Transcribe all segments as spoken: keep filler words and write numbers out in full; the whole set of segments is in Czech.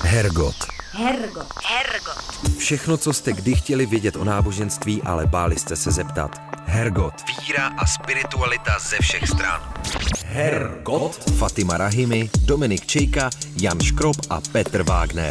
Hergot. Hergot. Hergot. Všechno, co jste kdy chtěli vědět o náboženství, ale báli jste se zeptat. Hergot. Víra a spiritualita ze všech stran. Hergot. Fatima Rahimi, Dominik Čejka, Jan Škrob a Petr Wagner.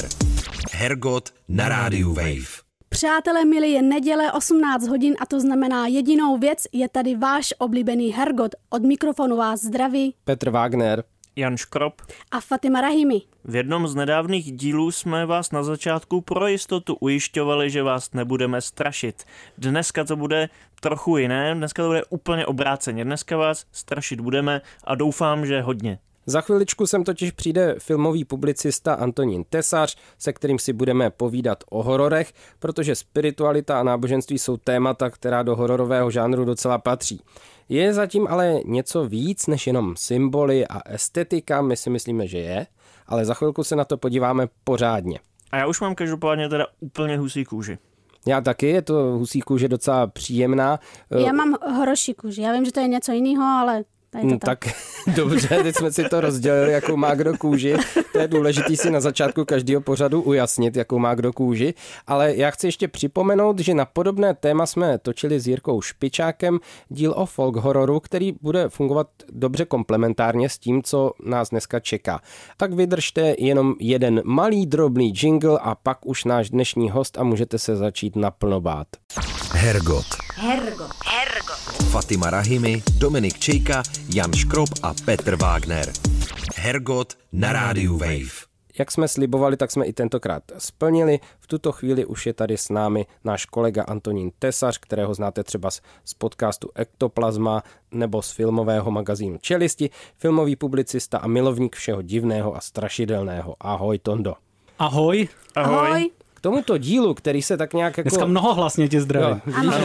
Hergot na rádiu Wave. Přátelé milí, je neděle osmnáct hodin a to znamená jedinou věc, je tady váš oblíbený Hergot. Od mikrofonu vás zdraví Petr Wagner, Jan Škrob a Fatima Rahimi. V jednom z nedávných dílů jsme vás na začátku pro jistotu ujišťovali, že vás nebudeme strašit. Dneska to bude trochu jiné, dneska to bude úplně obráceně. Dneska vás strašit budeme a doufám, že hodně. Za chviličku sem totiž přijde filmový publicista Antonín Tesař, se kterým si budeme povídat o hororech, protože spiritualita a náboženství jsou témata, která do hororového žánru docela patří. Je zatím ale něco víc než jenom symboly a estetika, my si myslíme, že je, ale za chvilku se na to podíváme pořádně. A já už mám každopádně teda úplně husí kůži. Já taky, je to husí kůže docela příjemná. Já mám horoší kůži, já vím, že to je něco jiného, ale... No, tak dobře, teď jsme si to rozdělili, jakou má kdo kůži. To je důležitý si na začátku každého pořadu ujasnit, jakou má kdo kůži. Ale já chci ještě připomenout, že na podobné téma jsme točili s Jirkou Špičákem díl o folk hororu, který bude fungovat dobře komplementárně s tím, co nás dneska čeká. Tak vydržte jenom jeden malý drobný jingle a pak už náš dnešní host a můžete se začít naplno bát. Hergot. Hergot. Hergot. Fatima Rahimi, Dominik Čejka, Jan Škrob a Petr Wagner. Hergot na rádiu Wave. Jak jsme slibovali, tak jsme i tentokrát splnili. V tuto chvíli už je tady s námi náš kolega Antonín Tesař, kterého znáte třeba z podcastu Ektoplazma nebo z filmového magazínu Čelisti, filmový publicista a milovník všeho divného a strašidelného. Ahoj, Tondo. Ahoj. Ahoj. Ahoj. K tomuto dílu, který se tak nějak jako... Dneska mnohohlasně tě zdravím. Jo, Ano.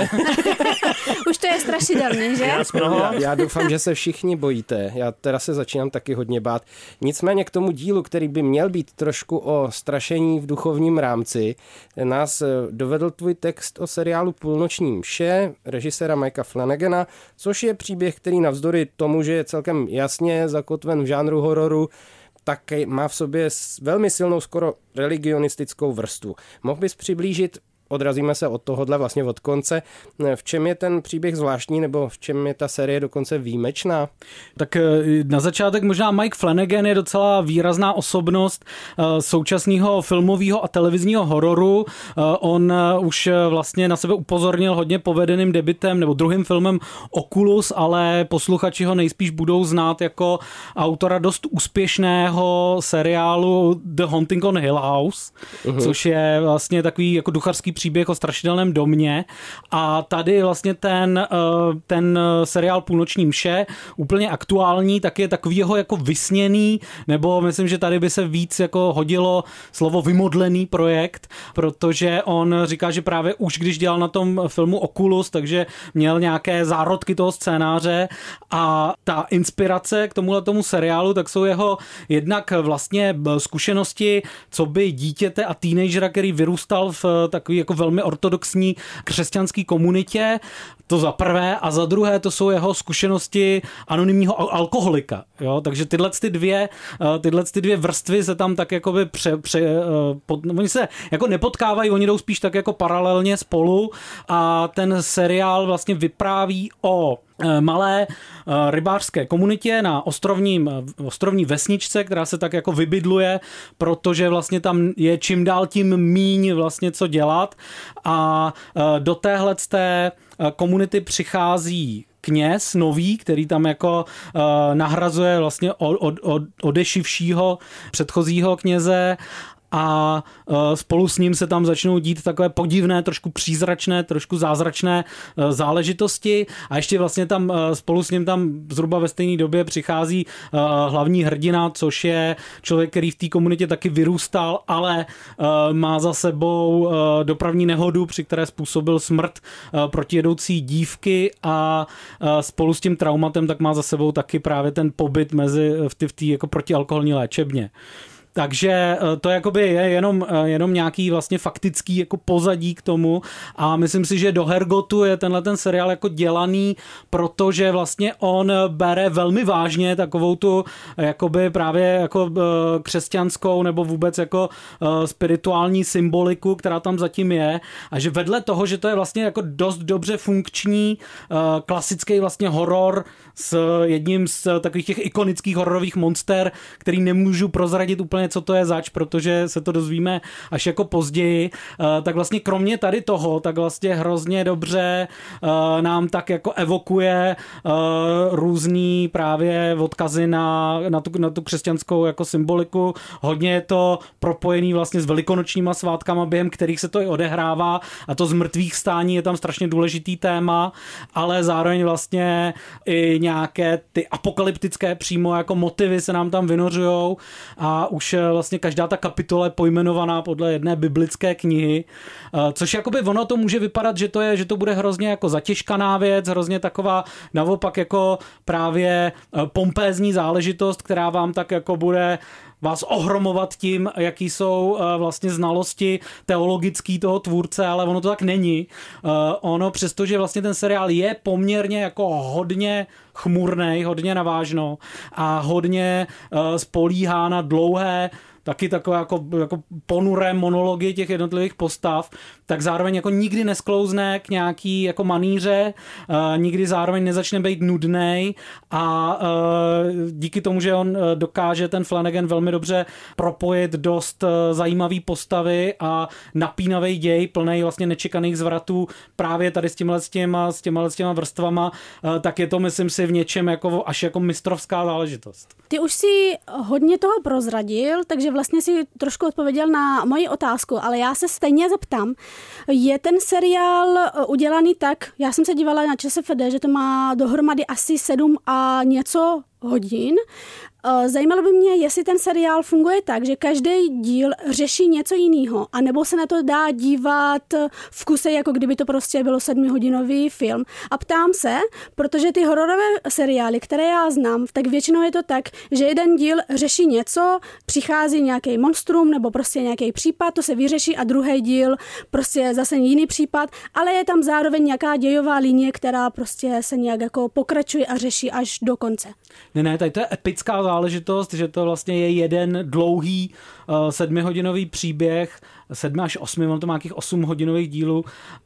Už to je strašidelný, že? já, já doufám, že se všichni bojíte. Já teda se začínám taky hodně bát. Nicméně k tomu dílu, který by měl být trošku o strašení v duchovním rámci, nás dovedl tvůj text o seriálu Půlnoční mše režiséra Mikea Flanagana, což je příběh, který navzdory tomu, že je celkem jasně zakotven v žánru hororu, tak má v sobě velmi silnou, skoro religionistickou vrstvu. Mohl bys přiblížit, odrazíme se od tohohle vlastně od konce, v čem je ten příběh zvláštní nebo v čem je ta série dokonce výjimečná? Tak na začátek možná Mike Flanagan je docela výrazná osobnost současného filmového a televizního hororu. On už vlastně na sebe upozornil hodně povedeným debutem nebo druhým filmem Oculus, ale posluchači ho nejspíš budou znát jako autora dost úspěšného seriálu The Haunting on Hill House, uh-huh. což je vlastně takový jako duchařský příběh o strašidelném domě a tady vlastně ten, ten seriál Půlnoční mše, úplně aktuální, tak je takový jeho jako vysněný, nebo myslím, že tady by se víc jako hodilo slovo vymodlený projekt, protože on říká, že právě už když dělal na tom filmu Oculus, takže měl nějaké zárodky toho scénáře a ta inspirace k tomuhle tomu seriálu, tak jsou jeho jednak vlastně zkušenosti, co by dítěte a teenagera, který vyrůstal v takový jako velmi ortodoxní křesťanské komunitě, to za prvé, a za druhé to jsou jeho zkušenosti anonymního alkoholika. Jo? Takže tyhle ty dvě, tyhle ty dvě vrstvy se tam tak jakoby pře, pře, pod, oni se jako nepotkávají, oni jdou spíš tak jako paralelně spolu a ten seriál vlastně vypráví o malé rybářské komunitě na ostrovním, ostrovní vesničce, která se tak jako vybydluje, protože vlastně tam je čím dál tím míň vlastně co dělat a do téhle z té komunity přichází kněz nový, který tam jako uh, nahrazuje vlastně od, od, od, odešivšího předchozího kněze a uh, spolu s ním se tam začnou dít takové podivné, trošku přízračné, trošku zázračné uh, záležitosti a ještě vlastně tam uh, spolu s ním tam zhruba ve stejné době přichází uh, hlavní hrdina, což je člověk, který v té komunitě taky vyrůstal, ale uh, má za sebou uh, dopravní nehodu, při které způsobil smrt uh, protijedoucí dívky a uh, spolu s tím traumatem tak má za sebou taky právě ten pobyt mezi v té jako protialkoholní léčebně. Takže to jakoby je jenom, jenom nějaký vlastně faktický jako pozadí k tomu a myslím si, že do Hergotu je tenhle ten seriál jako dělaný, protože vlastně on bere velmi vážně takovou tu jakoby právě jako křesťanskou nebo vůbec jako spirituální symboliku, která tam zatím je a že vedle toho, že to je vlastně jako dost dobře funkční klasický vlastně horor s jedním z takových těch ikonických hororových monster, který nemůžu prozradit úplně, co to je zač, protože se to dozvíme až jako později, tak vlastně kromě tady toho, tak vlastně hrozně dobře nám tak jako evokuje různý právě odkazy na, na, tu, na tu křesťanskou jako symboliku. Hodně je to propojený vlastně s velikonočníma svátkama, během kterých se to i odehrává a to z mrtvých stání je tam strašně důležitý téma, ale zároveň vlastně i nějaké ty apokalyptické přímo jako motivy se nám tam vynořujou a už vlastně každá ta kapitola je pojmenovaná podle jedné biblické knihy, což jakoby ono to může vypadat, že to je, že to bude hrozně jako zatěžkaná věc, hrozně taková naopak jako právě pompézní záležitost, která vám tak jako bude vás ohromovat tím, jaký jsou uh, vlastně znalosti teologický toho tvůrce, ale ono to tak není. Uh, ono, přestože vlastně ten seriál je poměrně jako hodně chmurnej, hodně navážno a hodně uh, spolíhá na dlouhé taky takové jako, jako ponuré monology těch jednotlivých postav, tak zároveň jako nikdy nesklouzne k nějaký jako maníře, uh, nikdy zároveň nezačne být nudnej a uh, díky tomu, že on uh, dokáže ten Flanagan velmi dobře propojit dost uh, zajímavý postavy a napínavý děj, plnej vlastně nečekaných zvratů právě tady s těmhle s těma, s těma, s těma vrstvama, uh, tak je to, myslím si, v něčem jako až jako mistrovská záležitost. Ty už si hodně toho prozradil, takže vlastně si trošku odpověděl na moji otázku, ale já se stejně zeptám. Je ten seriál udělaný tak, já jsem se dívala na ČSFD, že to má dohromady asi sedm a něco hodin. Zajímalo by mě, jestli ten seriál funguje tak, že každý díl řeší něco jiného, anebo se na to dá dívat v kuse, jako kdyby to prostě bylo sedmihodinový film. A ptám se, protože ty hororové seriály, které já znám, tak většinou je to tak, že jeden díl řeší něco, přichází nějaký monstrum nebo prostě nějaký případ, to se vyřeší a druhý díl prostě zase jiný případ, ale je tam zároveň nějaká dějová linie, která prostě se nějak jako pokračuje a řeší až do konce. Ne, ne, tady to je epická záležitost, že to vlastně je jeden dlouhý uh, sedmihodinový příběh, sedmi až osmi, on to má nějakých osm hodinových dílů,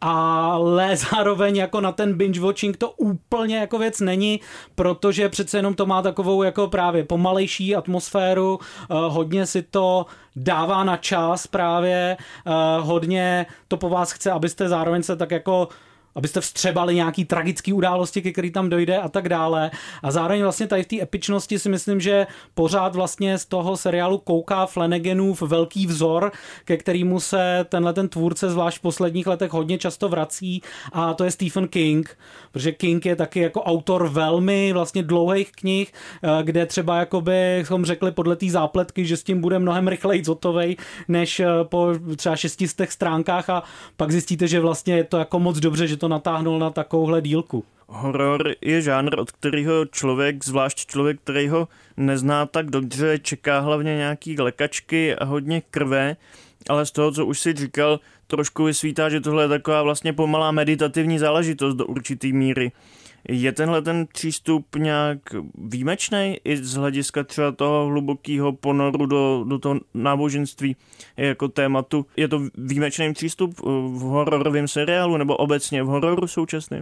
ale zároveň jako na ten binge watching to úplně jako věc není, protože přece jenom to má takovou jako právě pomalejší atmosféru, uh, hodně si to dává na čas právě, uh, hodně to po vás chce, abyste zároveň se tak jako abyste vstřebali nějaký tragický události, ke který tam dojde a tak dále. A zároveň vlastně tady v té epičnosti si myslím, že pořád vlastně z toho seriálu kouká Flanaganův velký vzor, ke kterému se tenhle ten tvůrce zvlášť v posledních letech hodně často vrací a to je Stephen King, protože King je taky jako autor velmi vlastně dlouhých knih, kde třeba jakoby jsme řekli podle té zápletky, že s tím bude mnohem rychleji hotovej, než po třeba šestistech stránkách a pak zjistíte, že vlastně je to jako moc dobře, že to natáhnul na takovouhle dílku. Horor je žánr, od kterého člověk, zvlášť člověk, který ho nezná tak dobře, čeká hlavně nějaký lekačky a hodně krve, ale z toho, co už si říkal, trošku vysvítá, že tohle je taková vlastně pomalá meditativní záležitost do určitý míry. Je tenhle ten přístup nějak výjimečný i z hlediska třeba toho hlubokého ponoru do, do toho náboženství jako tématu? Je to výjimečný přístup v hororovém seriálu nebo obecně v hororu současném?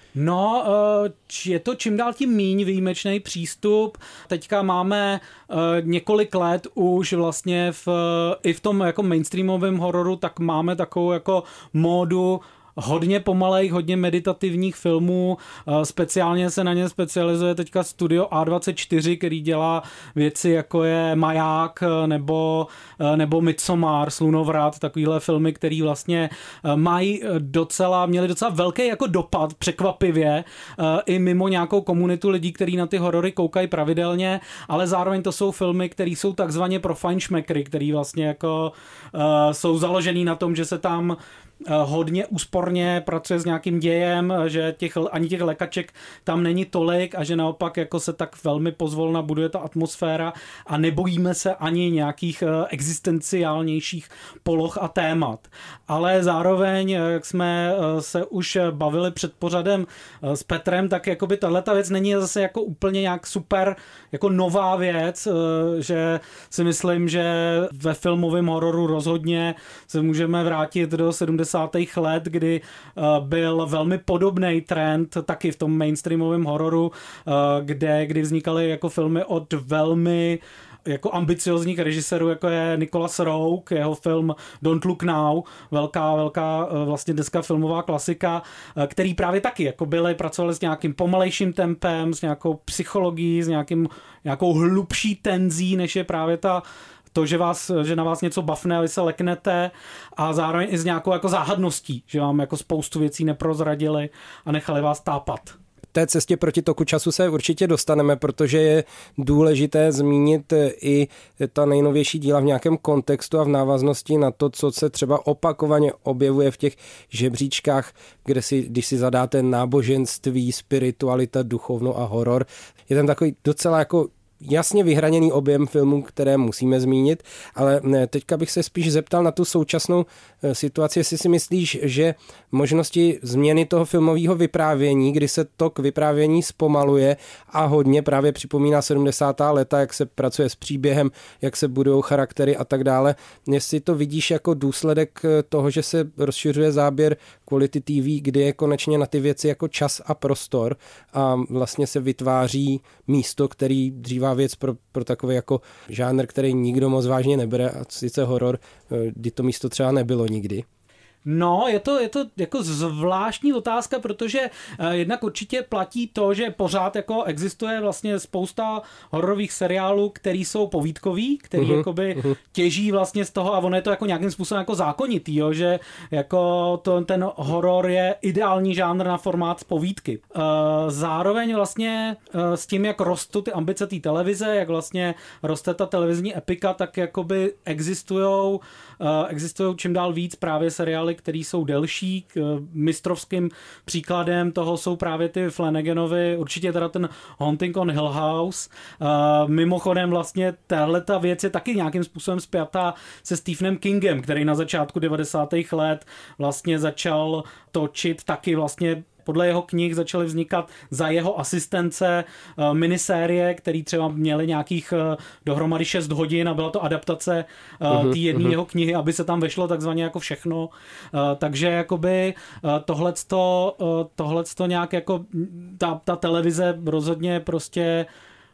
No, je to čím dál tím míň výjimečný přístup. Teďka máme několik let už vlastně v, i v tom jako mainstreamovém hororu, tak máme takovou jako módu hodně pomalejch, hodně meditativních filmů, speciálně se na ně specializuje teďka studio A dvacet čtyři, který dělá věci jako je Maják nebo, nebo Midsommar, Slunovrat, takovýhle filmy, který vlastně mají docela, měli docela velký jako dopad, překvapivě, i mimo nějakou komunitu lidí, kteří na ty horory koukají pravidelně, ale zároveň to jsou filmy, které jsou takzvaně pro fajnšmekry, který vlastně jako uh, jsou založený na tom, že se tam hodně úsporně úporně pracuje s nějakým dějem, že těch, ani těch lekaček tam není tolik a že naopak jako se tak velmi pozvolna buduje ta atmosféra a nebojíme se ani nějakých existenciálnějších poloh a témat. Ale zároveň, jak jsme se už bavili před pořadem s Petrem, tak jakoby tahleta věc není zase jako úplně nějak super jako nová věc, že si myslím, že ve filmovém hororu rozhodně se můžeme vrátit do sedmdesátých let, kdy byl velmi podobný trend taky v tom mainstreamovém hororu, kde, kdy vznikaly jako filmy od velmi jako ambiciozních režisérů, jako je Nicholas Roeg, jeho film Don't Look Now, velká, velká vlastně dneska filmová klasika, který právě taky jako byli, pracovali s nějakým pomalejším tempem, s nějakou psychologií, s nějakým, nějakou hlubší tenzí, než je právě ta to, že, vás, že na vás něco bafne a vy se leknete a zároveň i s nějakou jako záhadností, že vám jako spoustu věcí neprozradili a nechali vás tápat. Té cestě proti toku času se určitě dostaneme, protože je důležité zmínit i ta nejnovější díla v nějakém kontextu a v návaznosti na to, co se třeba opakovaně objevuje v těch žebříčkách, kde si, když si zadáte náboženství, spiritualita, duchovno a horor, je tam takový docela jako jasně vyhraněný objem filmů, které musíme zmínit, ale teďka bych se spíš zeptal na tu současnou situaci, jestli si myslíš, že možnosti změny toho filmového vyprávění, kdy se tok vyprávění zpomaluje a hodně právě připomíná sedmdesátá léta, jak se pracuje s příběhem, jak se budují charaktery a tak dále, jestli to vidíš jako důsledek toho, že se rozšiřuje záběr Quality T V, kdy je konečně na ty věci jako čas a prostor a vlastně se vytváří místo, který dříva věc pro, pro takový jako žánr, který nikdo moc vážně nebere, a sice horor, kdy to místo třeba nebylo nikdy. No, je to, je to jako zvláštní otázka, protože eh, jednak určitě platí to, že pořád jako existuje vlastně spousta hororových seriálů, který jsou povídkový, který uh-huh, jakoby uh-huh. těží vlastně z toho a ono je to jako nějakým způsobem jako zákonitý, jo, že jako to, ten horor je ideální žánr na formát povídky. Eh, zároveň vlastně eh, s tím, jak rostou ty ambice té televize, jak vlastně roste ta televizní epika, tak jakoby existujou, eh, existujou čím dál víc právě seriály, které jsou delší. Mistrovským příkladem toho jsou právě ty Flanaganovy, určitě teda ten Haunting on Hill House. Mimochodem vlastně tahleta věc je taky nějakým způsobem spjatá se Stephenem Kingem, který na začátku devadesátých let vlastně začal točit taky vlastně podle jeho knih začaly vznikat za jeho asistence uh, minisérie, které třeba měly nějakých uh, dohromady šest hodin a byla to adaptace uh, uh-huh, té jedné uh-huh. jeho knihy, aby se tam vešlo takzvaně jako všechno. Uh, takže jakoby uh, tohleto, uh, tohleto nějak jako ta, ta televize rozhodně prostě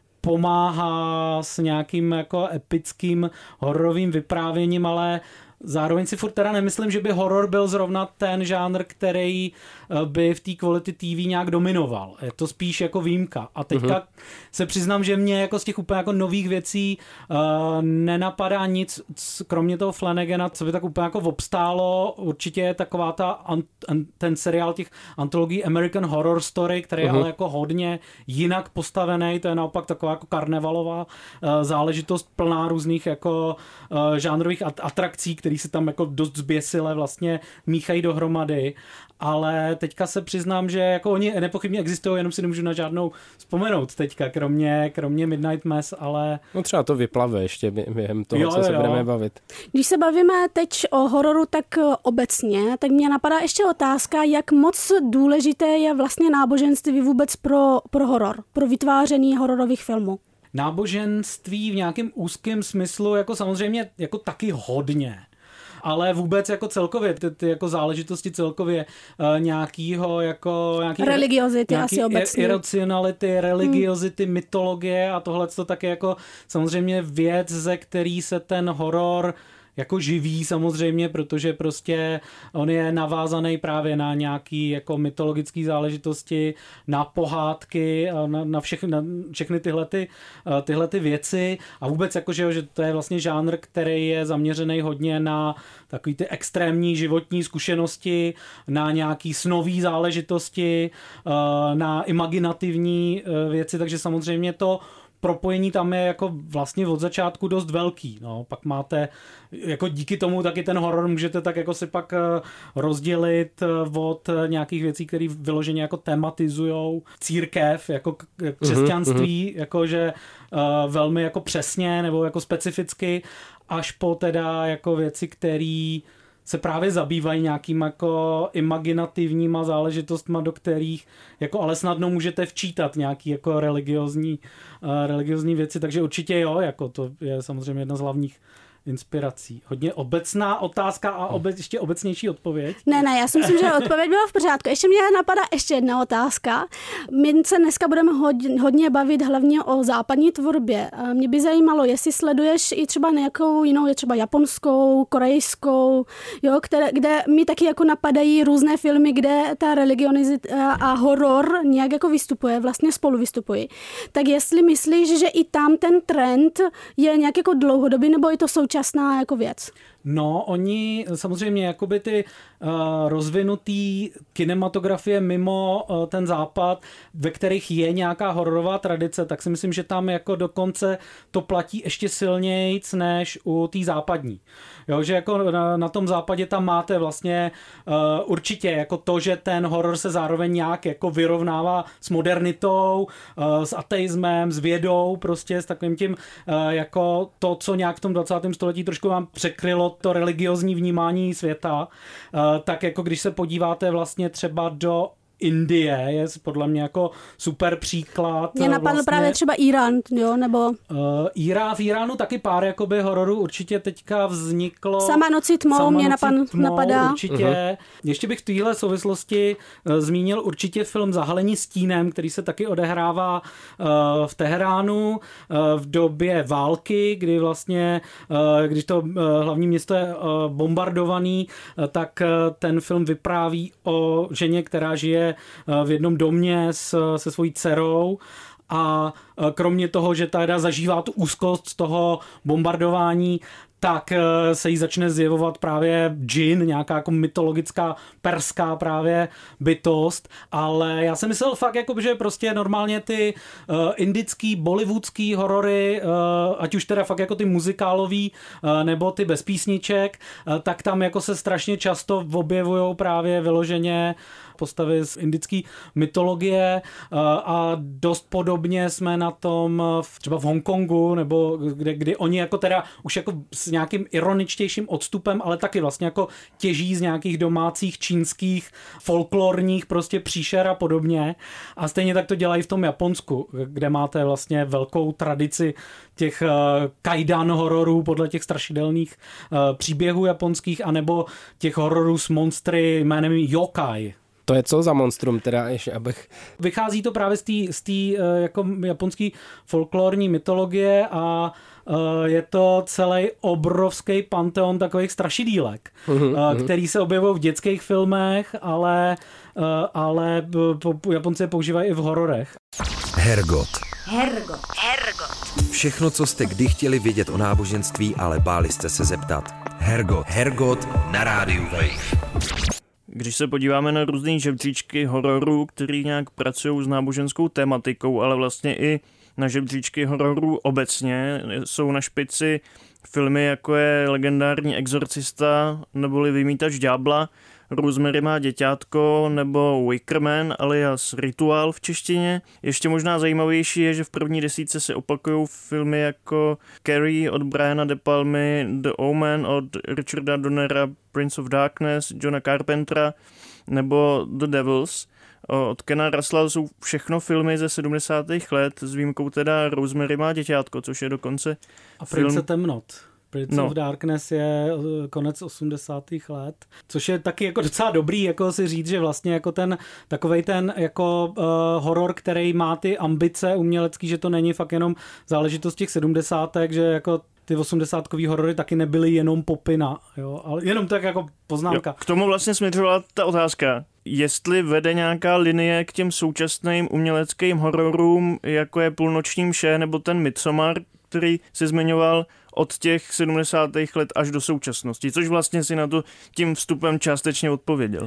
pomáhá s nějakým jako epickým hororovým vyprávěním, ale zároveň si furt teda nemyslím, že by horor byl zrovna ten žánr, který by v té Quality T V nějak dominoval. Je to spíš jako výjimka. A teďka uh-huh. se přiznám, že mě jako z těch úplně jako nových věcí uh, nenapadá nic, kromě toho Flanagana, co by tak úplně jako obstálo. Určitě je taková ta, an, an, ten seriál těch antologií American Horror Story, který uh-huh. je ale jako hodně jinak postavený. To je naopak taková jako karnevalová uh, záležitost plná různých jako uh, žánrových at- atrakcí, který se tam jako dost zběsile vlastně míchají dohromady, ale teďka se přiznám, že jako oni nepochybně existují, jenom si nemůžu na žádnou vzpomenout teďka, kromě, kromě Midnight Mass, ale... No třeba to vyplave ještě během toho, jo, co se jo. budeme bavit. Když se bavíme teď o hororu tak obecně, tak mě napadá ještě otázka, jak moc důležité je vlastně náboženství vůbec pro, pro horor, pro vytváření hororových filmů. Náboženství v nějakém úzkém smyslu jako samozřejmě jako taky hodně. Ale vůbec jako celkově, ty, ty jako záležitosti celkově uh, nějakýho jako... Nějaký, religiozity nějaký asi obecně. Iracionality, religiozity, hmm. mytologie a tohle to taky jako samozřejmě věc, ze který se ten horor jako živý samozřejmě, protože prostě on je navázaný právě na nějaký jako mytologické záležitosti, na pohádky, na, na, všechny, na všechny tyhle, ty, tyhle ty věci a vůbec jako, že, že to je vlastně žánr, který je zaměřený hodně na takový ty extrémní životní zkušenosti, na nějaký snový záležitosti, na imaginativní věci, takže samozřejmě to propojení tam je jako vlastně od začátku dost velký. No. Pak máte, jako díky tomu taky ten horor můžete tak jako si pak rozdělit od nějakých věcí, které vyloženě jako tematizujou církev, jako křesťanství, mm-hmm. jakože uh, velmi jako přesně nebo jako specificky, až po teda jako věci, které se právě zabývají nějakým jako imaginativníma záležitostma, do kterých jako ale snadno můžete včítat nějaký jako religiozní, uh, religiozní věci, takže určitě jo, jako to je samozřejmě jedna z hlavních inspirací. Hodně obecná otázka a obec, ještě obecnější odpověď. Ne, ne, já si myslím, že odpověď byla v pořádku. Ještě mě napadá ještě jedna otázka. My se dneska budeme hodně, hodně bavit hlavně o západní tvorbě. Mě by zajímalo, jestli sleduješ i třeba nějakou jinou, je třeba japonskou, korejskou, jo, které, kde mi taky jako napadají různé filmy, kde ta religionizita a horor nějak jako vystupuje, vlastně spolu vystupují. Tak jestli myslíš, že i tam ten trend je nějak jako dlouhodobý, nebo je to současná jako věc? No, oni samozřejmě jakoby ty uh, rozvinutý kinematografie mimo uh, ten západ, ve kterých je nějaká hororová tradice, tak si myslím, že tam jako dokonce to platí ještě silnějc než u té západní. Jo, že jako na, na tom západě tam máte vlastně uh, určitě jako to, že ten horor se zároveň nějak jako vyrovnává s modernitou, uh, s ateismem, s vědou, prostě s takovým tím uh, jako to, co nějak v tom dvacátém století trošku vám překrylo to religiozní vnímání světa, uh, tak jako když se podíváte vlastně třeba do Indie, je podle mě jako super příklad. Mě napadl vlastně právě třeba Irán, jo, nebo... Uh, Irán, v Iránu taky pár jakoby hororů určitě teďka vzniklo. Sama noci tmou Sama mě noci napan, tmou, napadá. Určitě. Uh-huh. Ještě bych v téhle souvislosti uh, zmínil určitě film Zahalení stínem, který se taky odehrává uh, v Teheránu uh, v době války, kdy vlastně, uh, když to uh, hlavní město je uh, bombardovaný, uh, tak uh, ten film vypráví o ženě, která žije v jednom domě s, se svojí dcerou a kromě toho, že teda zažívá tu úzkost z toho bombardování, tak se jí začne zjevovat právě džin, nějaká jako mytologická perská právě bytost, ale já jsem myslel fakt, jako, že prostě normálně ty uh, indický, bollywoodský horory, uh, ať už teda fakt jako ty muzikálový, uh, nebo ty bez písniček, uh, tak tam jako se strašně často objevujou právě vyloženě postavy z indické mytologie uh, a dost podobně jsme na tom v, třeba v Hongkongu, nebo kde, kdy oni jako teda už jako s nějakým ironičtějším odstupem, ale taky vlastně jako těží z nějakých domácích čínských folklorních prostě příšer a podobně. A stejně tak to dělají v tom Japonsku, kde máte vlastně velkou tradici těch uh, kaidan hororů podle těch strašidelných uh, příběhů japonských, anebo těch hororů s monstry jménem yokai. To je co za monstrum teda, ještě abych... Vychází to právě z té z té jako japonské folklorní mytologie a je to celý obrovský panteon takových strašidílek, mm-hmm. který se objevují v dětských filmech, ale, ale Japonci je používají i v hororech. Hergot. Hergot. Hergot. Všechno, co jste kdy chtěli vědět o náboženství, ale báli jste se zeptat. Hergot. Hergot na rádiu Wave. Když se podíváme na různé žebříčky hororů, který nějak pracují s náboženskou tematikou, ale vlastně i na žebříčky hororů obecně, jsou na špici filmy jako je legendární Exorcista neboli Vymítač ďábla, Rosemary má děťátko nebo Wickerman alias Rituál v češtině. Ještě možná zajímavější je, že v první desítce se opakují filmy jako Carrie od Briana De Palmy, The Omen od Richarda Donnera, Prince of Darkness, Johna Carpentera nebo The Devils. Od Kena Russella jsou všechno filmy ze sedmdesátých let, s výjimkou teda Rosemary má děťátko, což je dokonce a Prince film... temnot. Prince no. of Darkness je konec osmdesátých let, což je taky jako docela dobrý, jako si říct, že vlastně jako ten takovej ten jako uh, horor, který má ty ambice umělecký, že to není fakt jenom záležitost těch sedmdesátek, že jako ty osmdesátkový horory taky nebyly jenom popina, jo, ale jenom tak jako poznámka. Jo, k tomu vlastně směřovala ta otázka, jestli vede nějaká linie k těm současným uměleckým hororům, jako je Půlnoční mše nebo ten Midsommar, který si zmiňoval, od těch sedmdesátých let až do současnosti, což vlastně si na to tím vstupem částečně odpověděl.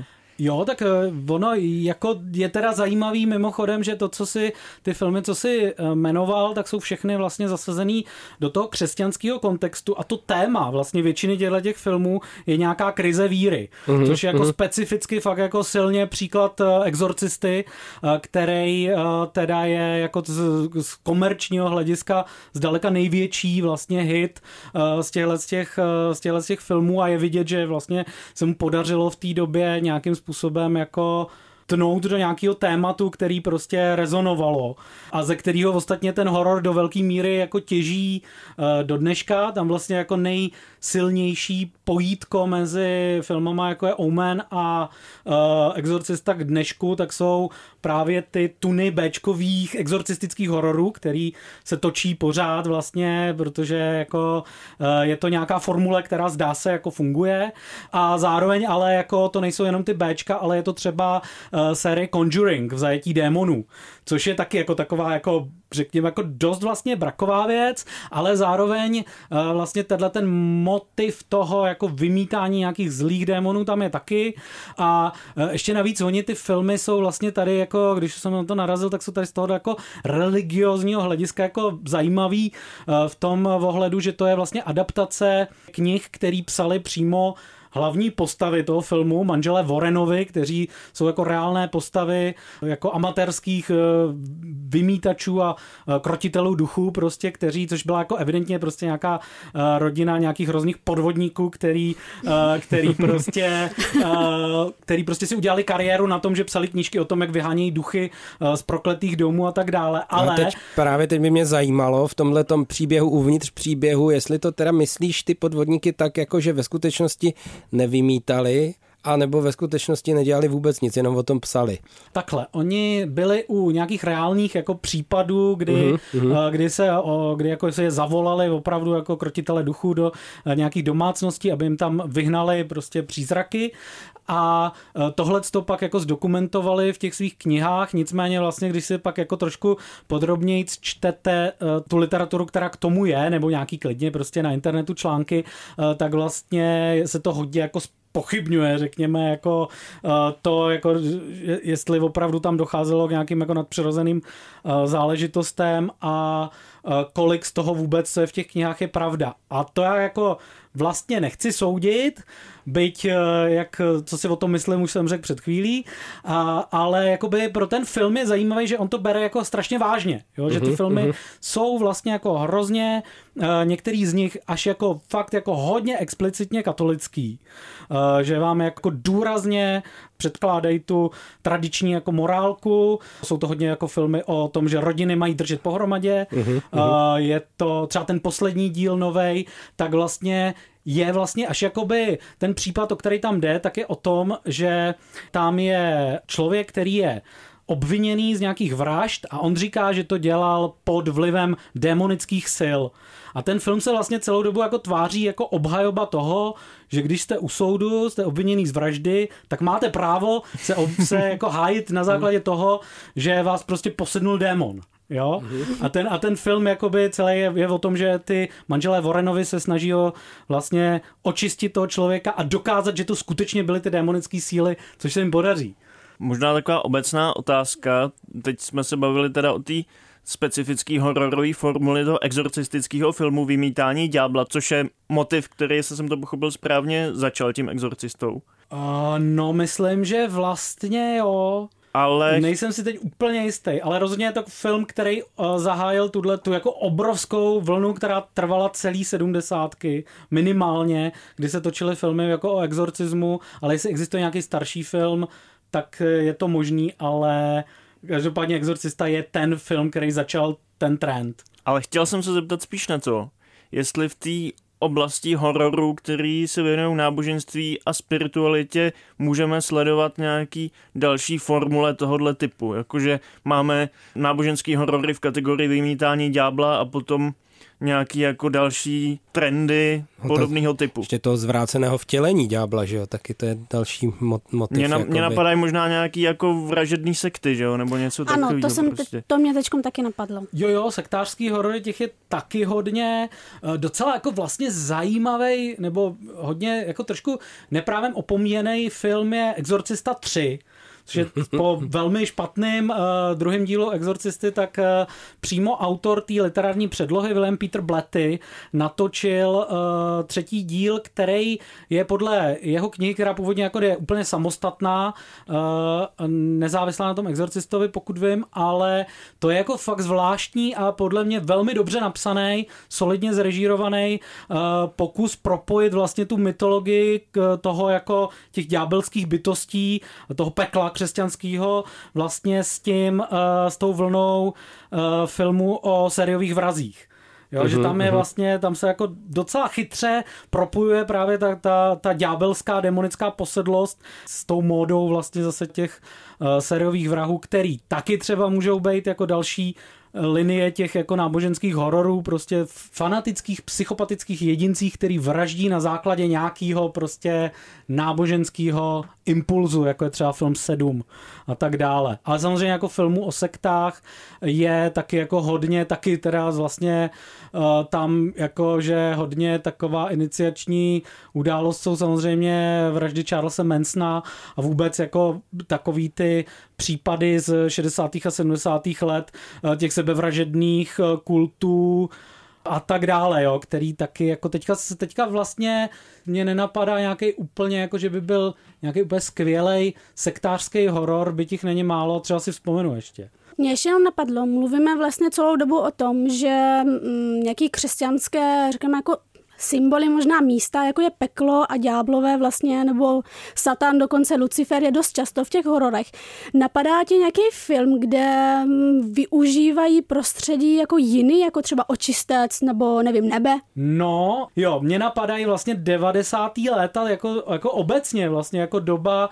Jo, tak ono jako je teda zajímavý mimochodem, že to, co si, ty filmy, co si jmenoval, tak jsou všechny vlastně zasazený do toho křesťanského kontextu a to téma vlastně většiny těchto těch filmů je nějaká krize víry, mm-hmm, což je jako mm-hmm. specificky fakt jako silně příklad Exorcisty, který teda je jako z, z komerčního hlediska zdaleka největší vlastně hit z těchto z těch, z těchto z těch filmů a je vidět, že vlastně se mu podařilo v té době nějakým způsobem jako tnout do nějakého tématu, který prostě rezonovalo a ze kterého ostatně ten horor do velké míry jako těží uh, do dneška. Tam vlastně jako nejsilnější pojítko mezi filmama jako je Omen a uh, Exorcista k dnešku, tak jsou právě ty tuny béčkových exorcistických hororů, který se točí pořád vlastně, protože jako uh, je to nějaká formule, která zdá se jako funguje a zároveň ale jako to nejsou jenom ty béčka, ale je to třeba uh, série Conjuring v zajetí démonů, což je taky jako taková jako řekněme jako dost vlastně braková věc, ale zároveň uh, vlastně tenhle ten motiv toho jako vymítání nějakých zlých démonů tam je taky a uh, ještě navíc oni ty filmy jsou vlastně tady jako, když jsem na to narazil, tak jsou tady z toho jako religiozního hlediska jako zajímavý uh, v tom ohledu, že to je vlastně adaptace knih, který psali přímo hlavní postavy toho filmu, manželé Warrenovi, kteří jsou jako reálné postavy jako amatérských vymítačů a krotitelů duchů prostě, kteří, což byla jako evidentně prostě nějaká rodina nějakých hrozných podvodníků, který, který prostě který prostě si udělali kariéru na tom, že psali knížky o tom, jak vyhánějí duchy z prokletých domů a tak dále. Ale no teď právě teď by mě zajímalo v tomhletom příběhu uvnitř příběhu, jestli to teda myslíš ty podvodníky tak jako, že ve skutečnosti nevymítali, a nebo ve skutečnosti nedělali vůbec nic, jenom o tom psali. Takhle, oni byli u nějakých reálných jako případů, kdy, uh-huh. kdy, se, kdy jako se je zavolali opravdu jako krotitele duchů do nějakých domácností, aby jim tam vyhnali prostě přízraky. A tohleto pak jako zdokumentovali v těch svých knihách, nicméně vlastně, když si pak jako trošku podrobněji čtete tu literaturu, která k tomu je, nebo nějaký klidně prostě na internetu články, tak vlastně se to hodně jako pochybňuje, řekněme, jako to, jako, jestli opravdu tam docházelo k nějakým jako nadpřirozeným záležitostem a kolik z toho vůbec v těch knihách je pravda. A to já jako vlastně nechci soudit, byť, jak, co si o tom myslím, už jsem řekl před chvílí, a, ale jakoby pro ten film je zajímavý, že on to bere jako strašně vážně, jo? Že ty uh-huh, filmy uh-huh. jsou vlastně jako hrozně, uh, některý z nich až jako fakt jako hodně explicitně katolický, uh, že vám jako důrazně předkládají tu tradiční jako morálku, jsou to hodně jako filmy o tom, že rodiny mají držet pohromadě, uh-huh, uh-huh. Uh, je to třeba ten poslední díl novej, tak vlastně je vlastně až jakoby ten případ, o který tam jde, tak je o tom, že tam je člověk, který je obviněný z nějakých vražd a on říká, že to dělal pod vlivem démonických sil. A ten film se vlastně celou dobu jako tváří jako obhajoba toho, že když jste u soudu, jste obviněný z vraždy, tak máte právo se, ob, se jako hájit na základě toho, že vás prostě posednul démon. Jo? A ten, a ten film jakoby celý je, je o tom, že ty manželé Warrenovi se snaží o, vlastně očistit toho člověka a dokázat, že to skutečně byly ty démonické síly, což se jim podaří. Možná taková obecná otázka, teď jsme se bavili teda o té specifický hororové formuly toho exorcistického filmu Vymítání ďábla, což je motiv, který, jestli jsem to pochopil správně, začal tím exorcistou. Uh, no, myslím, že vlastně jo. Ale... Nejsem si teď úplně jistý, ale rozhodně je to film, který uh, zahájil tuhle tu jako obrovskou vlnu, která trvala celý sedmdesátky, minimálně, kdy se točily filmy jako o exorcismu, ale jestli existuje nějaký starší film, tak je to možný, ale každopádně Exorcista je ten film, který začal ten trend. Ale chtěl jsem se zeptat spíš na to, jestli v té oblasti hororu, který se věnují náboženství a spiritualitě, můžeme sledovat nějaký další formule tohohle typu. Jakože máme náboženský horory v kategorii Vymítání ďábla a potom nějaký jako další trendy podobného typu. Ještě toho zvráceného vtělení ďábla, že jo, taky to je další motiv. Mě, na, mě napadají možná nějaký jako vražedný sekty, že jo, nebo něco takového. Ano, to, jsem prostě. te, to mě teďkom taky napadlo. Jo, jo, sektářský horory, těch je taky hodně, docela jako vlastně zajímavý, nebo hodně jako trošku neprávem opomíjený film je Exorcista tři, že po velmi špatným uh, druhém dílu Exorcisty, tak uh, přímo autor té literární předlohy William Peter Blatty natočil uh, třetí díl, který je podle jeho knihy, která původně jako je úplně samostatná, uh, nezávislá na tom Exorcistovi, pokud vím, ale to je jako fakt zvláštní a podle mě velmi dobře napsaný, solidně zrežírovaný uh, pokus propojit vlastně tu mytologii k toho jako těch ďábelských bytostí, toho pekla křesťanského vlastně s tím, s tou vlnou filmu o sériových vrazích. Jo, mm-hmm, že tam je vlastně, tam se jako docela chytře propojuje právě ta, ta, ta ďábelská demonická posedlost s tou módou vlastně zase těch uh, sériových vrahů, který taky třeba můžou být jako další linie těch jako náboženských hororů, prostě fanatických, psychopatických jedincích, který vraždí na základě nějakého prostě náboženského impulzu, jako je třeba film sedm a tak dále. Ale samozřejmě jako filmu o sektách je taky jako hodně, taky teda vlastně uh, tam jako, že hodně taková iniciační událost jsou samozřejmě vraždy Charlesa Mansona a vůbec jako takový ty případy z šedesátých a sedmdesátých let těch sebevražedných kultů a tak dále, jo, který taky jako teďka, teďka vlastně mě nenapadá nějaký úplně, jako že by byl nějaký úplně skvělej sektářský horor, byť jich není málo, třeba si vzpomenu ještě. Mě ještě jenom napadlo, mluvíme vlastně celou dobu o tom, že mm, nějaký křesťanské, řekněme jako symboly, možná místa, jako je peklo a ďáblové vlastně, nebo Satan, dokonce Lucifer je dost často v těch hororech. Napadá ti nějaký film, kde využívají prostředí jako jiný, jako třeba Očistec, nebo nevím, Nebe? No, jo, mě napadají vlastně devadesátá léta jako, jako obecně vlastně jako doba,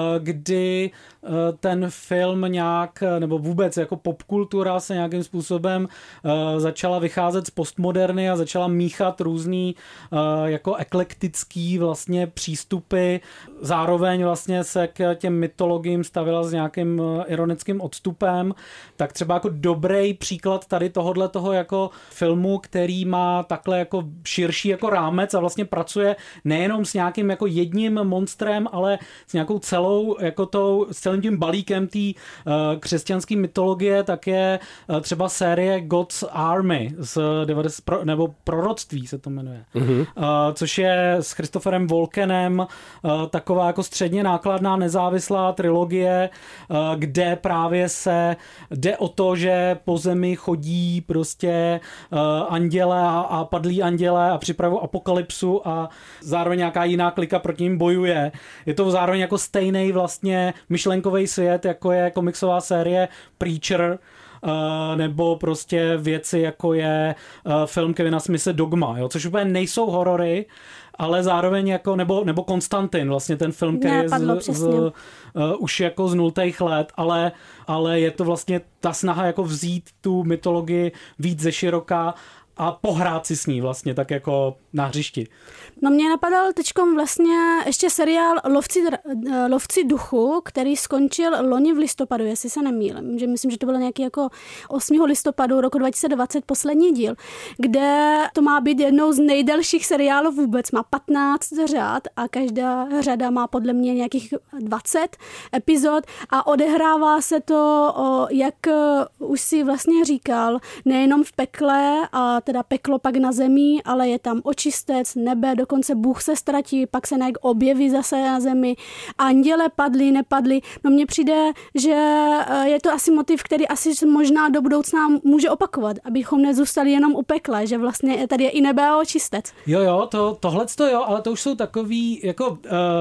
kdy ten film nějak, nebo vůbec jako popkultura se nějakým způsobem začala vycházet z postmoderny a začala míchat různý jako eklektický vlastně přístupy. Zároveň vlastně se k těm mytologiím stavila s nějakým ironickým odstupem. Tak třeba jako dobrý příklad tady tohodle toho jako filmu, který má takhle jako širší jako rámec a vlastně pracuje nejenom s nějakým jako jedním monstrem, ale s nějakou celou jako tou, s celým tím balíkem té uh, křesťanské mytologie, tak je uh, třeba série God's Army z devadesátých pro, nebo Proroctví se to jmenuje. Mm-hmm. Uh, což je s Christopherem Walkenem uh, taková jako středně nákladná nezávislá trilogie, uh, kde právě se jde o to, že po zemi chodí prostě uh, anděle a, a padlí anděle a připravují apokalypsu a zároveň nějaká jiná klika proti ním bojuje. Je to zároveň jako stejný vlastně myšlenkový svět, jako je komiksová série Preacher, Uh, nebo prostě věci, jako je uh, film Kevina Smithe Dogma, jo, což úplně nejsou horory, ale zároveň jako, nebo, nebo Konstantin, vlastně ten film, který je z, z, uh, už jako z nultých let, ale, ale je to vlastně ta snaha jako vzít tu mytologii víc ze široka a pohrát si s ní vlastně tak jako na hřišti. No mě napadal teďkom vlastně ještě seriál Lovci, Lovci duchu, který skončil loni v listopadu, jestli se nemýlím. Že myslím, že to bylo nějaký jako osmého listopadu roku dva tisíce dvacet poslední díl, kde to má být jednou z nejdelších seriálů vůbec. Má patnáct řad a každá řada má podle mě nějakých dvacet epizod a odehrává se to, jak už si vlastně říkal, nejenom v pekle a teda peklo pak na zemi, ale je tam očistec, nebe, dokonce Bůh se ztratí, pak se nějak objeví zase na zemi. Anděle padly, nepadly. No mně přijde, že je to asi motiv, který asi možná do budoucna může opakovat, abychom nezůstali jenom u pekla, že vlastně tady je i nebe a očistec. Jo, jo, to, tohleto jo, ale to už jsou takový jako uh,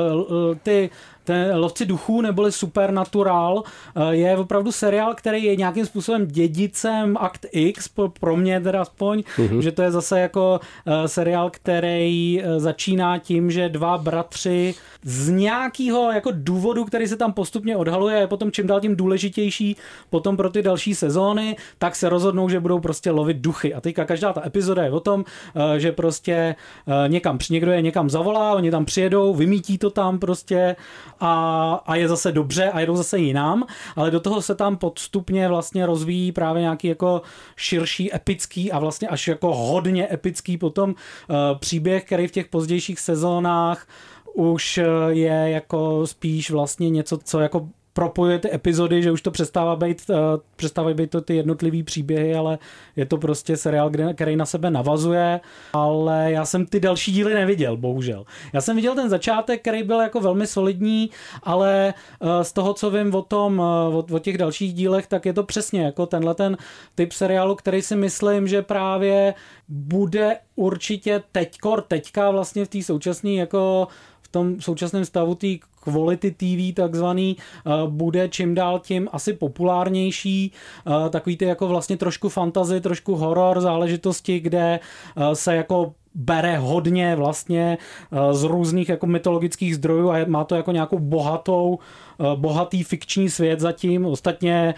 ty ten Lovci duchů neboli Supernatural je opravdu seriál, který je nějakým způsobem dědicem Akt X, pro mě teda aspoň, mm-hmm. že to je zase jako seriál, který začíná tím, že dva bratři z nějakého jako důvodu, který se tam postupně odhaluje a je potom čím dál tím důležitější potom pro ty další sezóny, tak se rozhodnou, že budou prostě lovit duchy. A teďka každá ta epizoda je o tom, že prostě někam, někdo je někam zavolá, oni tam přijedou, vymítí to tam prostě a, a je zase dobře a jedou zase jinam, ale do toho se tam podstupně vlastně rozvíjí právě nějaký jako širší, epický a vlastně až jako hodně epický potom příběh, který v těch pozdějších sezónách už je jako spíš vlastně něco, co jako propojuje ty epizody, že už to přestává být, uh, přestávají být to ty jednotlivý příběhy, ale je to prostě seriál, který na sebe navazuje, ale já jsem ty další díly neviděl, bohužel. Já jsem viděl ten začátek, který byl jako velmi solidní, ale uh, z toho, co vím o tom, uh, o, o těch dalších dílech, tak je to přesně jako tenhle ten typ seriálu, který si myslím, že právě bude určitě teďkor, teďka vlastně v té současné jako v tom současném stavu té quality T V takzvaný bude čím dál tím asi populárnější. Takový ty jako vlastně trošku fantasy, trošku horor záležitosti, kde se jako bere hodně vlastně z různých jako mytologických zdrojů a má to jako nějakou bohatou, bohatý fikční svět zatím. Ostatně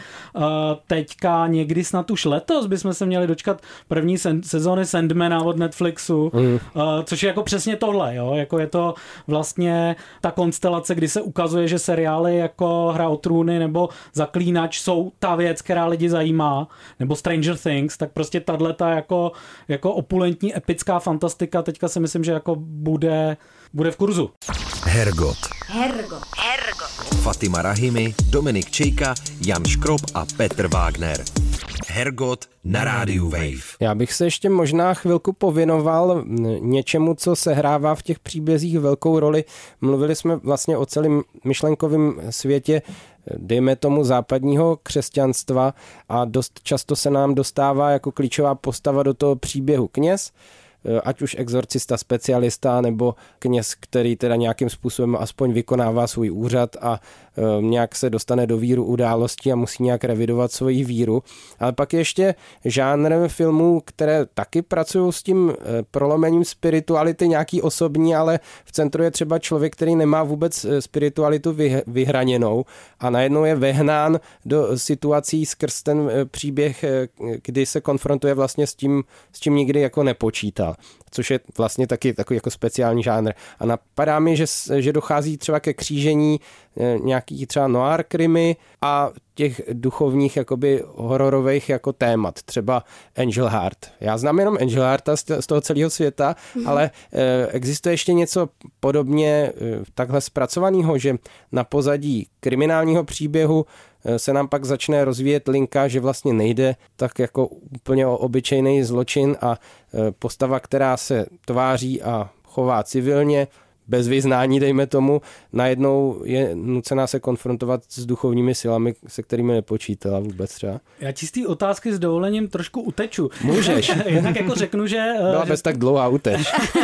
teďka někdy snad už letos bychom se měli dočkat první sezóny Sandmana od Netflixu, mm. což je jako přesně tohle, jo? Jako je to vlastně ta konstelace, kdy se ukazuje, že seriály jako Hra o trůny nebo Zaklínač jsou ta věc, která lidi zajímá, nebo Stranger Things, tak prostě tato jako, jako opulentní epická fantastika teďka si myslím, že jako bude, bude v kurzu. Hergot. Hergot. Hergot. Fatima Rahimi, Dominik Čejka, Jan Škrob a Petr Wagner. Hergot na rádiu Wave. Já bych se ještě možná chvilku pověnoval něčemu, co sehrává v těch příbězích velkou roli. Mluvili jsme vlastně o celém myšlenkovém světě, dejme tomu západního křesťanstva, a dost často se nám dostává jako klíčová postava do toho příběhu kněz, ať už exorcista, specialista, nebo kněz, který teda nějakým způsobem aspoň vykonává svůj úřad a e, nějak se dostane do víru událostí a musí nějak revidovat svoji víru. Ale pak ještě žánr filmů, které taky pracují s tím e, prolomením spirituality nějaký osobní, ale v centru je třeba člověk, který nemá vůbec spiritualitu vy, vyhraněnou a najednou je vehnán do situací skrz ten příběh, kdy se konfrontuje vlastně s tím, s čím nikdy jako nepočítal. Což je vlastně taky takový jako speciální žánr. A napadá mi, že, že dochází třeba ke křížení nějakých třeba noir krimi a těch duchovních jakoby hororových jako témat. Třeba Angel Heart. Já znám jenom Angel Hearta z toho celého světa, mm-hmm. ale e, existuje ještě něco podobně e, takhle zpracovaného, že na pozadí kriminálního příběhu se nám pak začne rozvíjet linka, že vlastně nejde tak jako úplně o obyčejný zločin a postava, která se tváří a chová civilně, bez vyznání, dejme tomu, najednou je nucená se konfrontovat s duchovními silami, se kterými nepočítala vůbec třeba. Já ti z té otázky s dovolením trošku uteču. Můžeš. Jednak jako řeknu, že... Byla že, bez tak dlouhá uteč.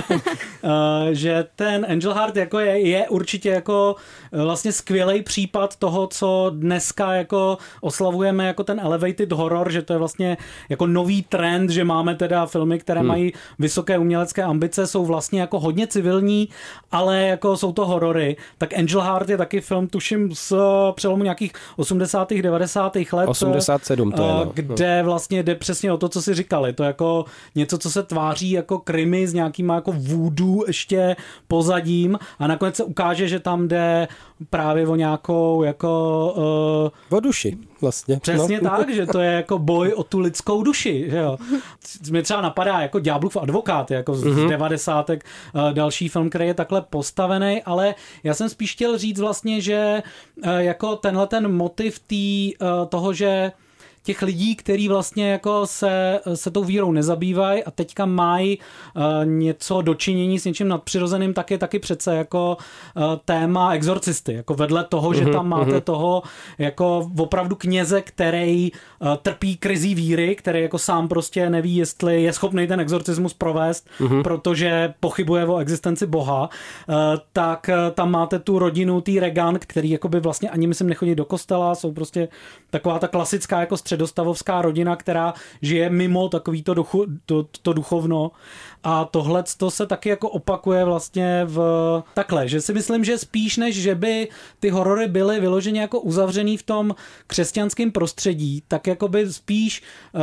že ten Angel Heart jako je, je určitě jako vlastně skvělý případ toho, co dneska jako oslavujeme jako ten elevated horror, že to je vlastně jako nový trend, že máme teda filmy, které hmm. mají vysoké umělecké ambice, jsou vlastně jako hodně civilní, ale jako jsou to horory. Tak Angel Heart je taky film, tuším, z přelomu nějakých osmdesátých devadesátých let. osmdesát sedm to je, no. Kde vlastně jde přesně o to, co si říkali. To jako něco, co se tváří jako krimi s nějakýma jako voodoo ještě pozadím a nakonec se ukáže, že tam jde právě o nějakou jako... Uh, o duši vlastně. Přesně no. Tak, že to je jako boj o tu lidskou duši, že jo. Mě třeba napadá jako Ďáblův advokát, jako z mm-hmm. devadesátek uh, další film, který je takhle postavený, ale já jsem spíš chtěl říct vlastně, že uh, jako tenhle ten motiv tý, uh, toho, že těch lidí, kteří vlastně jako se, se tou vírou nezabývají a teďka mají uh, něco dočinění s něčím nadpřirozeným, tak je taky přece jako uh, téma exorcisty. Jako vedle toho, že tam máte toho jako opravdu kněze, který uh, trpí krizí víry, který jako sám prostě neví, jestli je schopný ten exorcismus provést, uh-huh. protože pochybuje o existenci Boha, uh, tak uh, tam máte tu rodinu, tý Regan, který jakoby vlastně ani myslím nechodí do kostela, jsou prostě taková ta klasická jako střed předostavovská rodina, která žije mimo takový to, duchu, to, to duchovno. A tohle to se taky jako opakuje vlastně v takhle, že si myslím, že spíš než, že by ty horory byly vyloženě jako uzavřený v tom křesťanském prostředí, tak jako by spíš uh,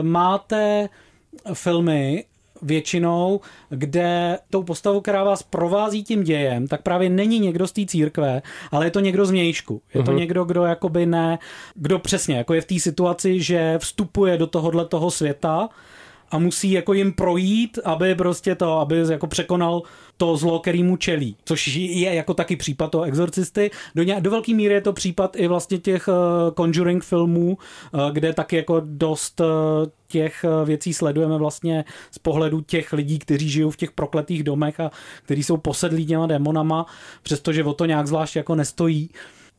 máte filmy většinou, kde tou postavu, která vás provází tím dějem, tak právě není někdo z té církve, ale je to někdo z vnějšku. Je to uh-huh. někdo, kdo jakoby ne, kdo přesně jako je v té situaci, že vstupuje do tohohle toho světa a musí jako jim projít, aby prostě to, aby jako překonal to zlo, který mu čelí. Což je jako taky případ toho exorcisty. Do, ně, do velké míry je to případ i vlastně těch uh, Conjuring filmů, uh, kde taky jako dost uh, těch věcí sledujeme vlastně z pohledu těch lidí, kteří žijou v těch prokletých domech a kteří jsou posedlí těma démonama, přestože o to nějak zvlášť jako nestojí.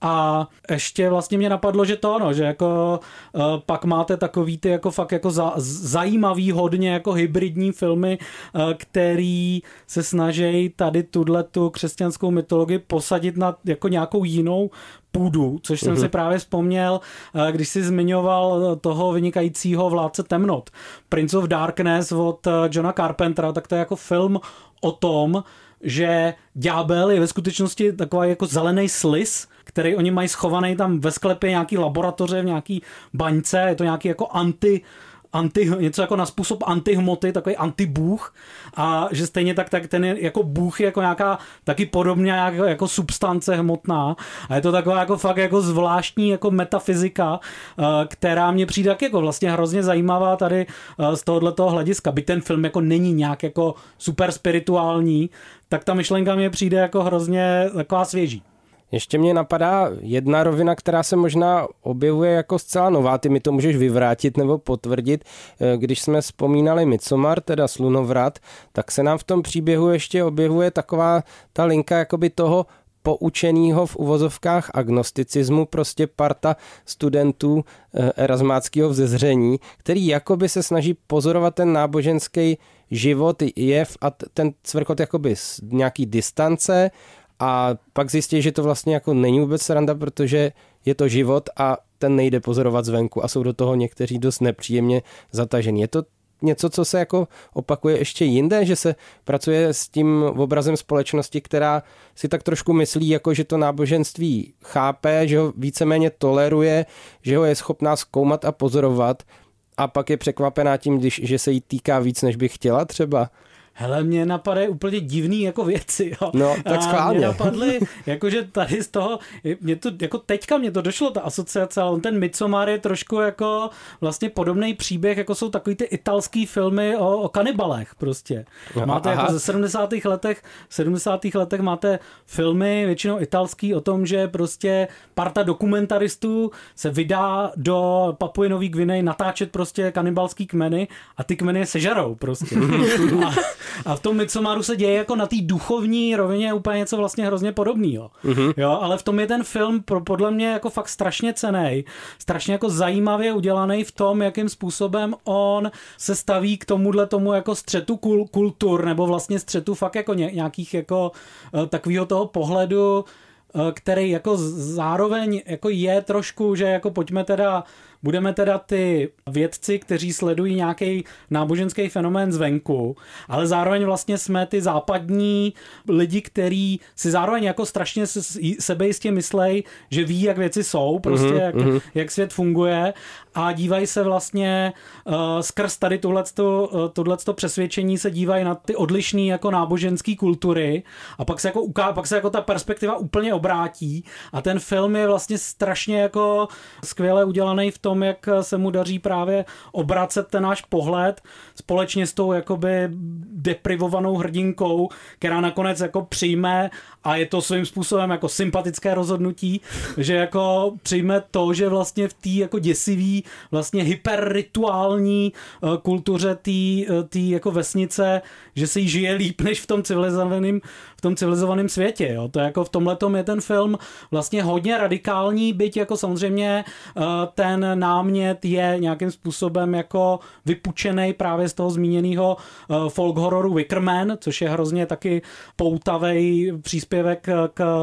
A ještě vlastně mě napadlo, že to ano, že jako uh, pak máte takový ty jako fakt jako za, zajímavý, hodně jako hybridní filmy, uh, který se snaží tady tu křesťanskou mytologii posadit na jako nějakou jinou půdu, což jsem uh-huh. si právě vzpomněl, uh, když si zmiňoval toho vynikajícího Vládce temnot. Prince of Darkness od uh, Johna Carpentera, tak to je jako film o tom, že ďábel je ve skutečnosti takový jako zelený sliz, který oni mají schovaný tam ve sklepě nějaký laboratoře v nějaký baňce, je to nějaký jako anti, anti něco jako na způsob antihmoty, takový antibůh, a že stejně tak, tak ten je, jako bůh je jako nějaká taky podobně jako, jako substance hmotná a je to taková jako fakt jako zvláštní jako metafyzika, která mě přijde tak jako vlastně hrozně zajímavá tady z tohoto hlediska, byť ten film jako není nějak jako super spirituální, tak ta myšlenka mě přijde jako hrozně taková svěží. Ještě mě napadá jedna rovina, která se možná objevuje jako zcela nová, ty mi to můžeš vyvrátit nebo potvrdit. Když jsme vzpomínali Midsommar, teda Slunovrat, tak se nám v tom příběhu ještě objevuje taková ta linka jakoby toho poučenýho v uvozovkách agnosticismu, prostě parta studentů erasmáckého vzezření, který jakoby se snaží pozorovat ten náboženský život, jev a ten cvrkot jakoby z nějaký distance. A pak zjistí, že to vlastně jako není vůbec sranda, protože je to život a ten nejde pozorovat zvenku a jsou do toho někteří dost nepříjemně zatažení. Je to něco, co se jako opakuje ještě jinde, že se pracuje s tím obrazem společnosti, která si tak trošku myslí, jako že to náboženství chápe, že ho víceméně toleruje, že ho je schopná zkoumat a pozorovat a pak je překvapená tím, když, že se jí týká víc, než by chtěla třeba. Hele, mě napadají úplně divný jako věci, jo. No, tak schválně. Mě napadly, jakože tady z toho, mě to, jako teďka mě to došlo, ta asociace, ale ten Midsommar je trošku jako vlastně podobný příběh, jako jsou takový ty italský filmy o, o kanibalech prostě. No, máte aha. jako ze sedmdesátých letech, v sedmdesátých letech máte filmy, většinou italský, o tom, že prostě parta dokumentaristů se vydá do Papuji Nový Gvineji natáčet prostě kanibalský kmeny a ty kmeny sežerou prostě. a, A v tom Midsommaru se děje jako na té duchovní rovině úplně něco vlastně hrozně podobného. Mm-hmm. Jo, ale v tom je ten film pro, podle mě jako fakt strašně cenný, strašně jako zajímavě udělaný v tom, jakým způsobem on se staví k tomuhle tomu jako střetu kul, kultur, nebo vlastně střetu fakt jako ně, nějakých jako takového toho pohledu, který jako zároveň jako je trošku, že jako pojďme teda, budeme teda ty vědci, kteří sledují nějaký náboženský fenomén zvenku, ale zároveň vlastně jsme ty západní lidi, kteří si zároveň jako strašně sebejistě myslej, že ví, jak věci jsou, prostě mm-hmm, jak, mm-hmm. jak svět funguje a dívají se vlastně uh, skrz tady tuhleto, uh, tuhleto přesvědčení se dívají na ty odlišné jako náboženské kultury a pak se, jako uká, pak se jako ta perspektiva úplně obrátí a ten film je vlastně strašně jako skvěle udělaný v tom, jak se mu daří právě obracet ten náš pohled společně s tou jakoby deprivovanou hrdinkou, která nakonec jako přijme a je to svým způsobem jako sympatické rozhodnutí, že jako přijme to, že vlastně v té jako děsivý, vlastně hyperrituální uh, kultuře té jako vesnice, že se jí žije líp než v tom civilizovaném v tom civilizovaném světě. Jo. To jako v tomhletom je ten film vlastně hodně radikální, byť jako samozřejmě uh, ten námět je nějakým způsobem jako vypučený právě z toho zmíněného uh, folk hororu Wicker Man, což je hrozně taky poutavej příspěvek k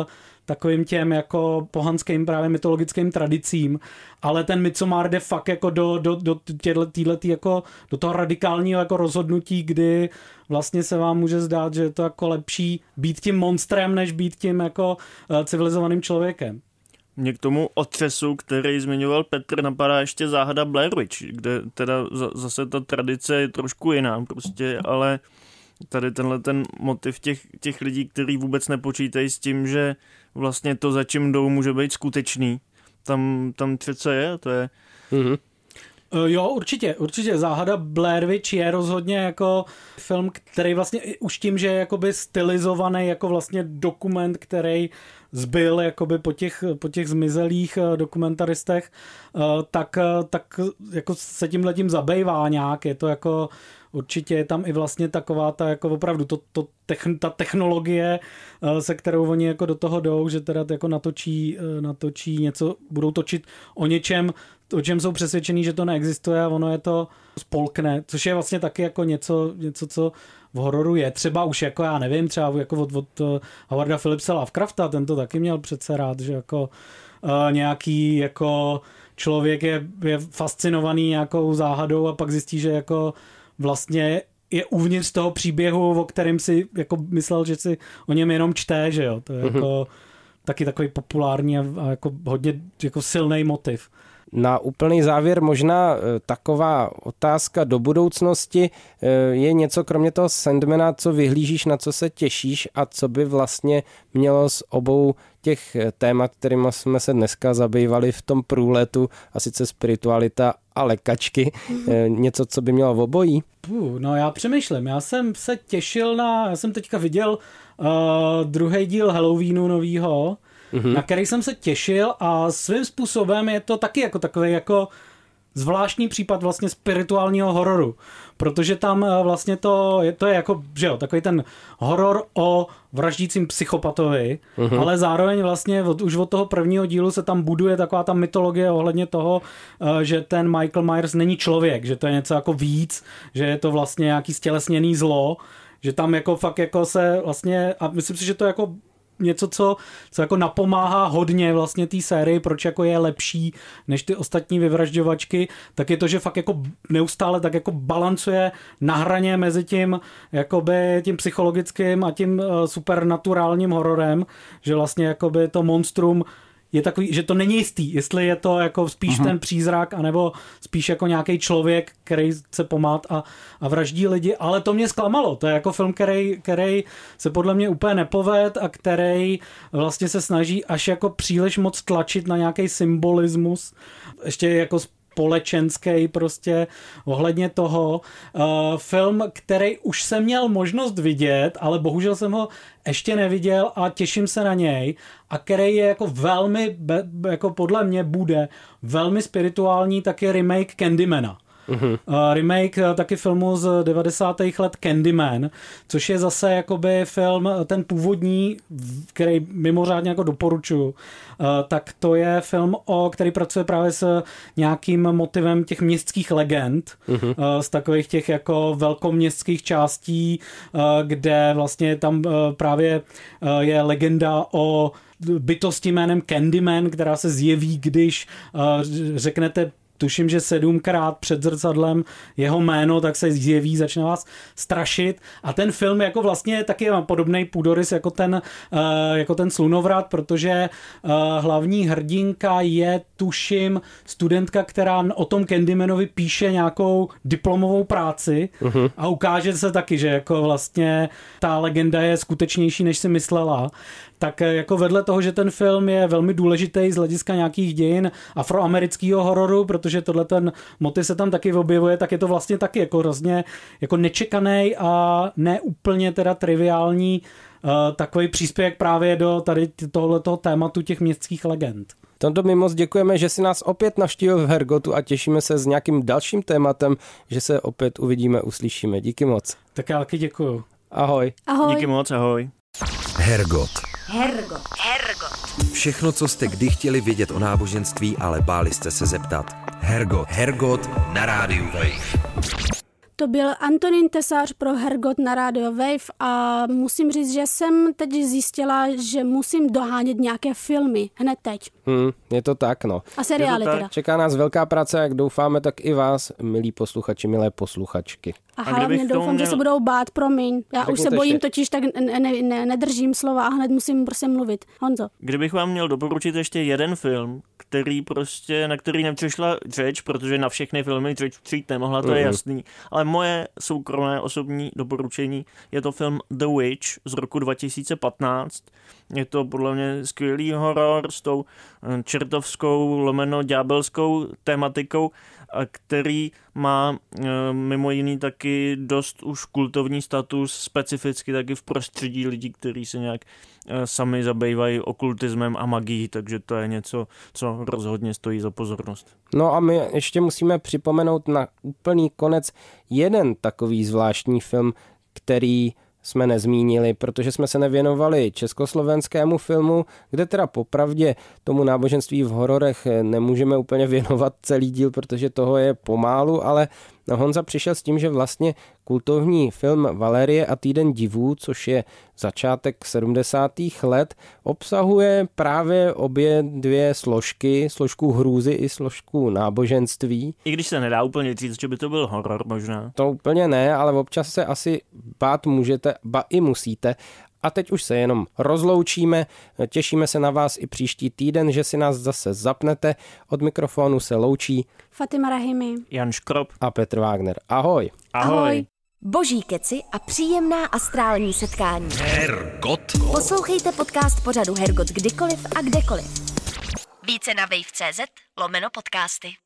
takovým těm jako pohanským právě mytologickým tradicím, ale ten Midsommar jde fakt jako do, do, do, týhletý, jako, do toho radikálního jako rozhodnutí, kdy vlastně se vám může zdát, že je to jako lepší být tím monstrem, než být tím jako civilizovaným člověkem. Mě k tomu otřesu, který zmiňoval Petr, napadá ještě záhada Blair Witch, kde teda zase ta tradice je trošku jiná prostě, ale tady tenhle ten motiv těch, těch lidí, kteří vůbec nepočítají s tím, že vlastně to, za čím jdou, může být skutečný. Tam, tam přece je, to je... Mm-hmm. Jo, určitě, určitě. Záhada Blair Witch je rozhodně jako film, který vlastně už tím, že je jakoby stylizovaný jako vlastně dokument, který zbyl jakoby po těch, po těch zmizelých dokumentaristech, tak, tak jako se tímhletím zabývá nějak. Je to jako určitě je tam i vlastně taková ta jako opravdu to, to techn, ta technologie, se kterou oni jako do toho jdou, že teda jako natočí, natočí něco, budou točit o něčem, o čem jsou přesvědčení, že to neexistuje a ono je to spolkne, což je vlastně taky jako něco, něco co v hororu je. Třeba už jako já nevím, třeba jako od, od Howarda Phillipse Lovecrafta, ten to taky měl přece rád, že jako uh, nějaký jako člověk je, je fascinovaný nějakou záhadou a pak zjistí, že jako vlastně je uvnitř toho příběhu, o kterém si jako myslel, že si o něm jenom čte, že jo. To je mm-hmm. jako taky takový populární a, a jako hodně jako silný motiv. Na úplný závěr možná taková otázka do budoucnosti. Je něco kromě toho Sandmana, co vyhlížíš, na co se těšíš a co by vlastně mělo z obou těch témat, kterými jsme se dneska zabývali v tom průletu, a sice spiritualita a lékačky, něco, co by mělo v obojí? Uh, no já přemýšlím, já jsem se těšil na, já jsem teďka viděl uh, druhý díl Halloweenu novýho, mm-hmm. na který jsem se těšil a svým způsobem je to taky jako takový jako zvláštní případ vlastně spirituálního hororu, protože tam vlastně to je, to je jako, že jo, takový ten horor o vraždícím psychopatovi, mm-hmm. ale zároveň vlastně od, už od toho prvního dílu se tam buduje taková ta mytologie ohledně toho, že ten Michael Myers není člověk, že to je něco jako víc, že je to vlastně nějaký stělesněný zlo, že tam jako fakt jako se vlastně, a myslím si, že to jako něco, co, co jako napomáhá hodně vlastně té sérii, proč jako je lepší než ty ostatní vyvražďovačky, tak je to, že fakt jako neustále tak jako balancuje na hraně mezi tím jakoby tím psychologickým a tím supernaturálním hororem, že vlastně jakoby to monstrum je takový, že to není jistý, jestli je to jako spíš uh-huh. ten přízrak, anebo spíš jako nějaký člověk, který chce pomáhat a, a vraždí lidi, ale to mě zklamalo. To je jako film, který, který se podle mě úplně nepoved a který vlastně se snaží až jako příliš moc tlačit na nějaký symbolismus, ještě jako společenský prostě ohledně toho. Uh, film, který už jsem měl možnost vidět, ale bohužel jsem ho ještě neviděl a těším se na něj, a který je jako velmi, jako podle mě bude velmi spirituální, tak je remake Candymana. Uh-huh. Uh, remake uh, taky filmu z devadesátých let Candyman, což je zase jakoby film, ten původní, který mimořádně jako doporučuju, uh, tak to je film, o který pracuje právě s nějakým motivem těch městských legend, uh-huh. uh, z takových těch jako velkoměstských částí, uh, kde vlastně tam uh, právě uh, je legenda o bytosti jménem Candyman, která se zjeví, když uh, řeknete tuším, že sedmkrát před zrcadlem jeho jméno, tak se zjeví, začne vás strašit. A ten film jako vlastně taky má podobný půdorys jako ten, uh, jako ten Slunovrat, protože uh, hlavní hrdinka je, tuším, studentka, která o tom Candymanovi píše nějakou diplomovou práci uh-huh. a ukáže se taky, že jako vlastně ta legenda je skutečnější, než si myslela. Tak jako vedle toho, že ten film je velmi důležitý z hlediska nějakých dějin afroamerického hororu, protože tohle ten motiv se tam taky objevuje, tak je to vlastně taky jako hrozně jako nečekaný a neúplně teda triviální uh, takový příspěvek právě do tady tohletoho tématu těch městských legend. Tonto, my moc děkujeme, že si nás opět navštívil v Hergotu a těšíme se s nějakým dalším tématem, že se opět uvidíme, uslyšíme. Díky moc. Tak já taky děkuju. Ahoj. Ahoj. Díky moc, ahoj. Hergot. Hergot. Hergot. Všechno, co jste kdy chtěli vědět o náboženství, ale báli jste se zeptat. Hergot. Hergot na rádiu Wave. To byl Antonín Tesař pro Hergot na Radio Wave a musím říct, že jsem teď zjistila, že musím dohánět nějaké filmy hned teď. Hmm, je to tak, no. A seriály teda. Čeká nás velká práce, jak doufáme, tak i vás, milí posluchači, milé posluchačky. A, a hlavně doufám, měl... že se budou bát, promiň. Já Řekni už se bojím ještě. Totiž, tak ne, ne, ne, nedržím slova a hned musím prostě mluvit. Honzo. Kdybych vám měl doporučit ještě jeden film, který prostě, na který nepřišla řeč, protože na všechny filmy řeč přijít nemohla, to je mm. jasný. Ale moje soukromé osobní doporučení je to film The Witch z roku dva tisíce patnáct. Je to podle mě skvělý horor s tou čertovskou, lomeno ďábelskou tematikou, který má mimo jiný taky dost už kultovní status, specificky taky v prostředí lidí, kteří se nějak sami zabývají okultismem a magií, takže to je něco, co rozhodně stojí za pozornost. No a my ještě musíme připomenout na úplný konec jeden takový zvláštní film, který jsme nezmínili, protože jsme se nevěnovali československému filmu, kde teda popravdě tomu náboženství v hororech nemůžeme úplně věnovat celý díl, protože toho je pomálu, ale Honza přišel s tím, že vlastně kultovní film Valérie a týden divů, což je začátek sedmdesátých let, obsahuje právě obě dvě složky, složku hrůzy i složku náboženství. I když se nedá úplně říct, že by to byl horor možná. To úplně ne, ale občas se asi bát můžete, ba i musíte. A teď už se jenom rozloučíme, těšíme se na vás i příští týden, že si nás zase zapnete. Od mikrofonu se loučí Fatima Rahimi, Jan Škrop a Petr Wagner. Ahoj. Ahoj. Ahoj. Boží keci a příjemná astrální setkání. Hergot. Poslouchejte podcast pořadu Hergot kdykoliv a kdekoliv. Více na wave tečka cz lomeno podcasty.